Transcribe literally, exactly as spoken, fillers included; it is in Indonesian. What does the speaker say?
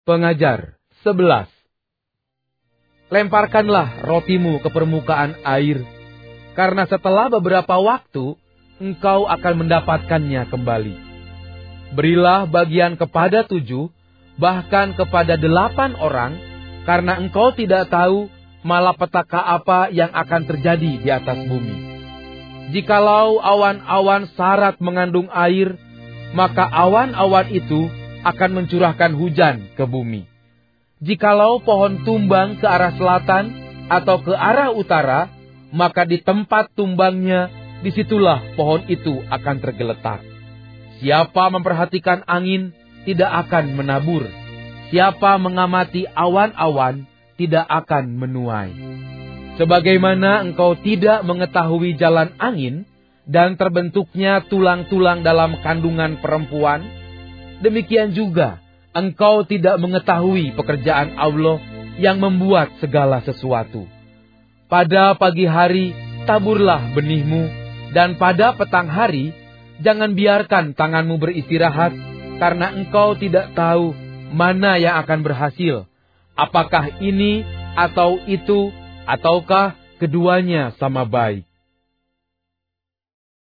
Pengajar sebelas. Lemparkanlah rotimu ke permukaan air, karena setelah beberapa waktu engkau akan mendapatkannya kembali. Berilah bagian kepada tujuh, bahkan kepada delapan orang, karena engkau tidak tahu malapetaka apa yang akan terjadi di atas bumi. Jikalau awan-awan sarat mengandung air, maka awan-awan itu akan mencurahkan hujan ke bumi. Jikalau pohon tumbang ke arah selatan atau ke arah utara, maka di tempat tumbangnya, disitulah pohon itu akan tergeletak. Siapa memperhatikan angin, tidak akan menabur. Siapa mengamati awan-awan, tidak akan menuai. Sebagaimana engkau tidak mengetahui jalan angin, dan terbentuknya tulang-tulang dalam kandungan perempuan, demikian juga engkau tidak mengetahui pekerjaan Allah yang membuat segala sesuatu. Pada pagi hari taburlah benihmu, dan pada petang hari jangan biarkan tanganmu beristirahat, karena engkau tidak tahu mana yang akan berhasil, apakah ini atau itu, ataukah keduanya sama baik.